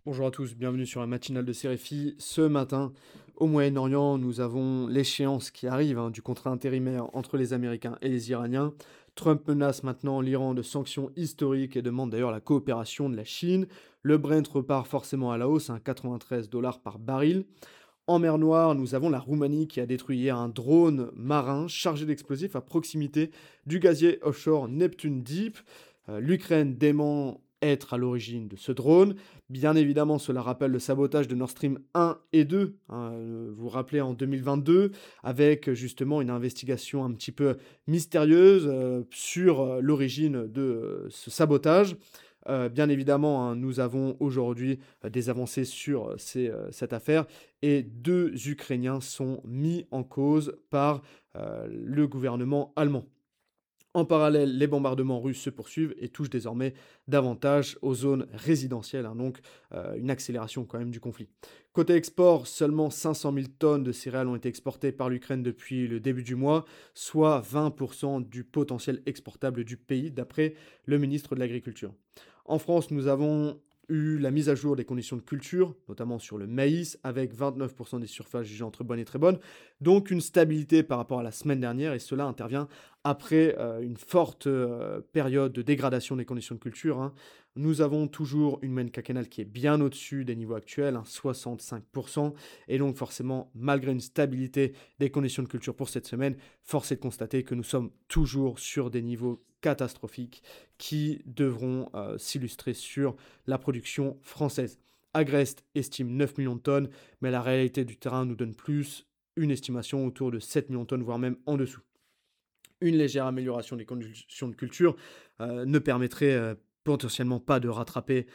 Bonjour à tous, bienvenue sur la matinale de CRFI. Ce matin, au Moyen-Orient, nous avons l'échéance qui arrive du contrat intérimaire entre les Américains et les Iraniens. Trump menace maintenant l'Iran de sanctions historiques et demande d'ailleurs la coopération de la Chine. Le Brent repart forcément à la hausse, 93 dollars par baril. En mer Noire, nous avons la Roumanie qui a détruit hier un drone marin chargé d'explosifs à proximité du gazier offshore Neptune Deep. L'Ukraine dément être à l'origine de ce drone. Bien évidemment, cela rappelle le sabotage de Nord Stream 1 et 2, vous vous rappelez en 2022, avec justement une investigation un petit peu mystérieuse sur l'origine de ce sabotage. Bien évidemment, nous avons aujourd'hui des avancées sur cette affaire et 2 Ukrainiens sont mis en cause par le gouvernement allemand. En parallèle, les bombardements russes se poursuivent et touchent désormais davantage aux zones résidentielles, donc une accélération quand même du conflit. Côté export, seulement 500 000 tonnes de céréales ont été exportées par l'Ukraine depuis le début du mois, soit 20% du potentiel exportable du pays, d'après le ministre de l'Agriculture. En France, nous avons eu la mise à jour des conditions de culture, notamment sur le maïs, avec 29% des surfaces jugées entre bonnes et très bonnes, donc une stabilité par rapport à la semaine dernière, et cela intervient après une forte période de dégradation des conditions de culture. Nous avons toujours une moyenne quinquennale qui est bien au-dessus des niveaux actuels, 65%, et donc forcément, malgré une stabilité des conditions de culture pour cette semaine, force est de constater que nous sommes toujours sur des niveaux catastrophiques qui devront s'illustrer sur la production française. Agreste estime 9 millions de tonnes, mais la réalité du terrain nous donne plus une estimation autour de 7 millions de tonnes, voire même en dessous. Une légère amélioration des conditions de culture ne permettrait potentiellement pas de rattraper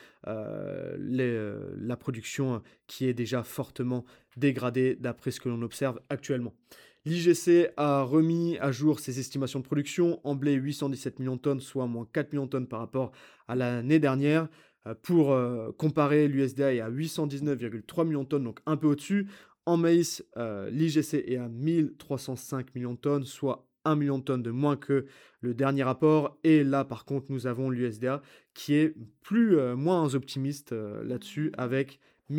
la production qui est déjà fortement dégradée d'après ce que l'on observe actuellement. L'IGC a remis à jour ses estimations de production en blé 817 millions de tonnes, soit moins 4 millions de tonnes par rapport à l'année dernière. Pour comparer, l'USDA est à 819,3 millions de tonnes, donc un peu au-dessus. En maïs, l'IGC est à 1305 millions de tonnes, soit 1 million de tonnes de moins que le dernier rapport. Et là, par contre, nous avons l'USDA qui est moins optimiste là-dessus, avec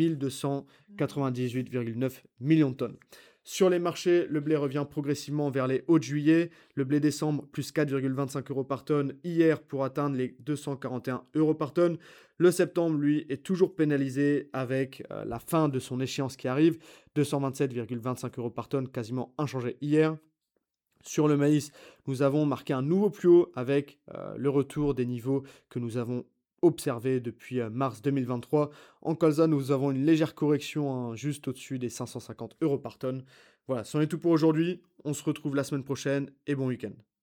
1298,9 millions de tonnes. Sur les marchés, le blé revient progressivement vers les hauts de juillet. Le blé décembre, plus 4,25 euros par tonne hier pour atteindre les 241 euros par tonne. Le septembre, lui, est toujours pénalisé avec la fin de son échéance qui arrive. 227,25 euros par tonne, quasiment inchangé hier. Sur le maïs, nous avons marqué un nouveau plus haut avec le retour des niveaux que nous avons observés depuis mars 2023. En colza, nous avons une légère correction juste au-dessus des 550 euros par tonne. Voilà, c'en est tout pour aujourd'hui. On se retrouve la semaine prochaine et bon week-end.